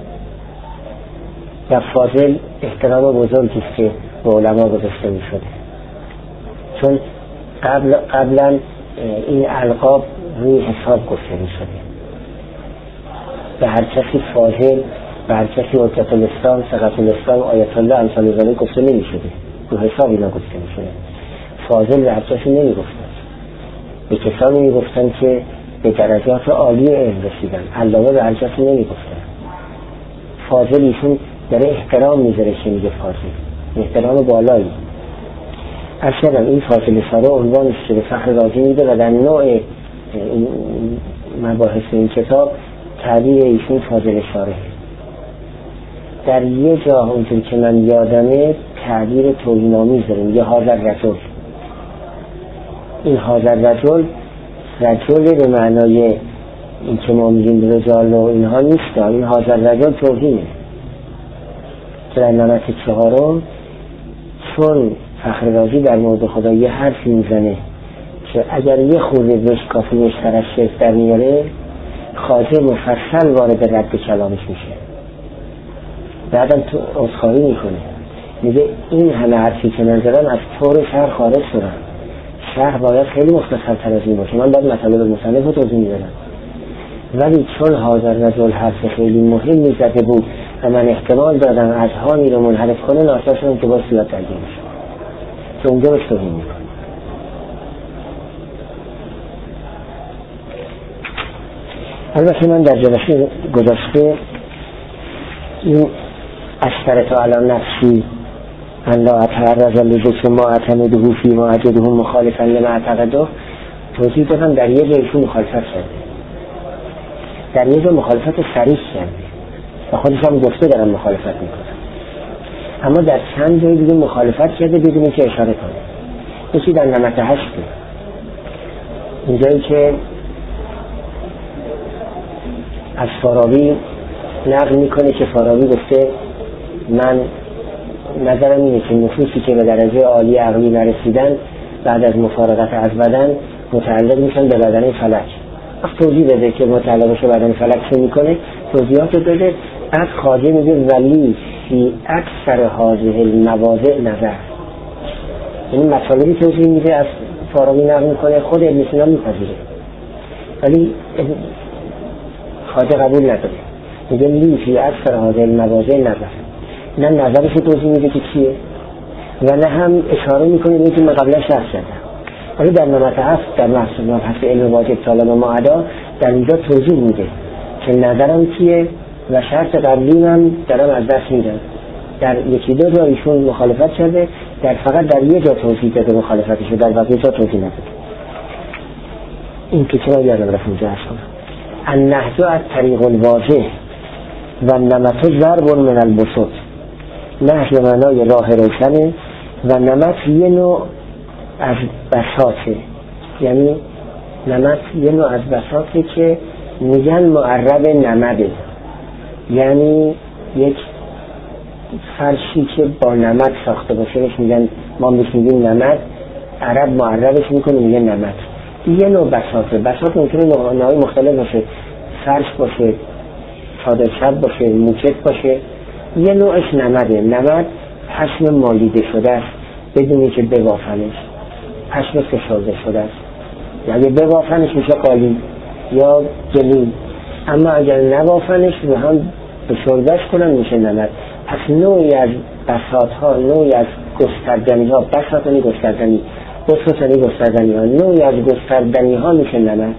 و فاضل احترام بزرگی است که به علما گذاشته می شده، چون قبل قبلا این القاب روی حساب گفته می شده. به هر کسی فاضل، به هر کسی حجت الاسلام، ثقة الاسلام، آیت الله، امثال ذلک گفته نمی شده، رو حساب اینا گفته می شده. فاضل به هر کسی نمی گفتن، به کسانی می گفتن که به درجات عالی علم رسیدن. علامه به هر کسی نمی گفتن. فاضل ایشون داره احترام میذاره که میگه فاضل، احترام بالایی. اصلا این فاضل شارح عنوانی است که به فخر رازی میده و در نوع این مباحث این کتاب تعبیر ایشون فاضل شارح. در یه جا اونجور که من یادمه تعبیر توهین‌آمیز داریم، یه حاضر رجل. این حاضر رجل رجل به معنای این که ما میگیم رجال و اینها نیست، این حاضر رجل توهینه. در نمط چهارم چون فخر رازی در مورد خدا یه حرفی میزنه که اگر یه خورده بهش کافی مشترک شرک در میاره، خواجه مفصل وارد رد کلامش میشه، بعدم تو عذرخواهی میکنه، میگه این همه حرفی که من زدم از طور شهر خارج شدم، شهر باید خیلی مختصر تر از این باشه، من باید مطالب مصنف رو توضیح میدادم، ولی چون حاضر رجل حرف خیلی مهمی زده بود و من احتمال دادم از هانی رو منحرف کنه، ناچار شدم که باز سیاد درگیر میشه که اونجا بهش توهین میکنه. البته من در جلسه گذشته این اشترط علی نفسی ان لا اتعرض لذکر ما اعتمده فی ما اجده مخالفا لما اعتقده توضیح دادم. در یه جایشون مخالفت کرده، در یه جا مخالفت صریح کرده و خودش هم گفته دارم مخالفت میکنم، اما در چند جای دیگه مخالفت کرده بدون که اشاره کنه. یکی در نمت هشته، اینجایی که از فارابی نقل میکنه که فارابی گفته من نظرم اینه که نفوسی که به درجه عالی عقلی نرسیدن بعد از مفارقت از بدن متعلق میشن به بدن فلک. وقت توضیح داده که متعلق بشه بدن فلک چه میکنه، توضیحات داده. از خواجه میگه ولی فی اکثر هذه المواضع نظر، یعنی مطالبی توضیح میده از فارابی نقل میکنه، خود ابن سینا میپذیره ولی خواجه قبول نداره، میگه لی فی اکثر هذه المواضع نظر. نه نظرش توضیح میده که چیه و نه هم اشاره میکنه به که من قبلا شرح کردم. ولی در نمت هفت در محصول مبحث علم واجب طالب معدا در اینجا توضیح میده که نظرم چیه و شرط قبلی من دارم از دست میدم. در یکی دو جا ایشون مخالفت کرده، در فقط در یه جا توضیح داده مخالفتشو، در بقیه جا توضیح نداده. این که چرا یادم رفت اینجا هست کنم النهج از طریق الواضح و نمت ضرب من البسط. نهج به معنای راه روشنه و نمت یه نوع از بساطه، یعنی نمت یه نوع از بساطه که میگن معرب نمده، یعنی یک فرشی که با نمد ساخته باشه بهش میگن، ما بهش میگیم نمد، عرب معربش میکنه میگه نمد. یه نوع بساطه. بساط ممکنه نوعهای مختلف باشه، فرش باشه، چادر چپ باشه، موکت باشه. یه نوعش نمده. نمد پشم مالیده شده است بدونی که ببافنش، پشم فشرده شده است، یعنی ببافنش میشه قالی یا گلیم، اما اگر نبافنش رو هم فشردهش کنن میشه نمد. پس نوعی از بساط ها، نوعی از گستردنی ها، بساط یعنی گستردنی، بساط یعنی گستردنی ها، نوعی از گستردنی ها میشه نمد.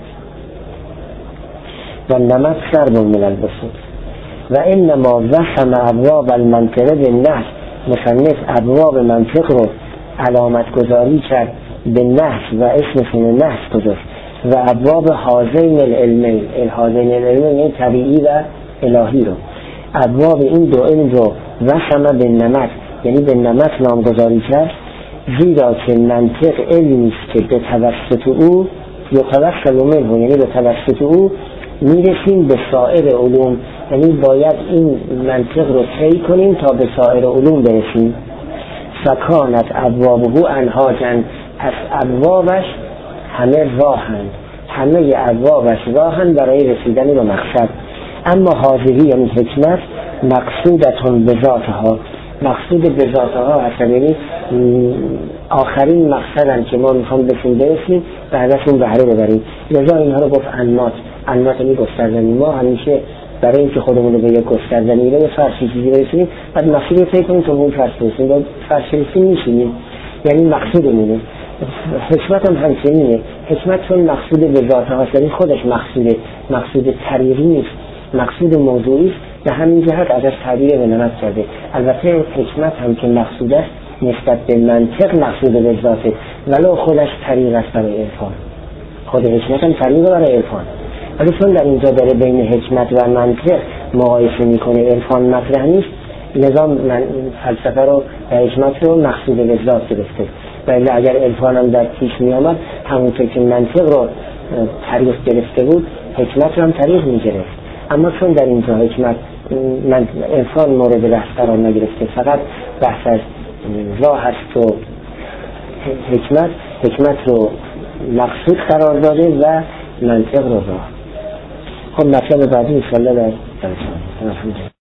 و نمد ضرب من البسط و انما وسم ابواب المنطقه به نهج. مصنف ابواب منطق رو علامت گذاری کرد به نهج و اسمشون نهج گذاشت و ابواب هذین العلمین، هذین العلمین یعنی طبیعی و الهی رو، ابواب این دو علم رو وسم به نمط، یعنی به نمط نامگذاری کرد، زیرا که منطق علمی است که به توسط او یا توسط منه، یعنی به توسط او میرسیم به سایر علوم، یعنی باید این منطق رو طی کنیم تا به سایر علوم برسیم. فکانت ابوابه انهاجن، پس ابوابش همه راهند، همه ابوابش راهند برای رسیدن به مقصد. اما حاضری یعنی حکمت مقصودتون به ذاتها، مقصود به ذاتها هست، یعنی آخرین مقصدن که ما میخوام بسیم برسیم و ازشون بهره ببریم. لذا اینها رو گفت انمات. انمات یعنی گستردنی. ما همیشه برای اینکه خودمون رو به یک گستردنی به فرشی چیزی برسیم بعد مسیر رو طی کنیم تا اون فرش برسیم، با فرش رسیم میشینیم، یعنی مقصودمونه. حکمت هم همچنینه. حکمت چون مقصود به ذاتها هست، یعنی خودش مقصوده، مقصود طریقی نیست، مقصود موضوعی است. به همین جهت ازش تعبیر به نمط کرده. البته حکمت هم که مقصود است نسبت به منطق مقصود به ذاته، ولو خودش طریق است برای عرفان. خود حکمت هم طریق برای عرفان، ولی چون در اینجا داره بین حکمت و منطق مقایسه میکنه، عرفان مطرح نیست، لذا من فلسفه رو و حکمت رو مقصود به ذات گرفته. ولی اگر عرفان هم در پیش می آمد همونطور که منطق رو طریق گرفته بود حکمت رو هم طریق می گرفت. اما چون در اینجا حکمت من عرفان مورد بحث قرار نگرفته، فقط بحث از راه هست و حکمت حکمت رو مقصود قرار داده و منطق رو راه. خب مطلب بعدی انشاءالله در درس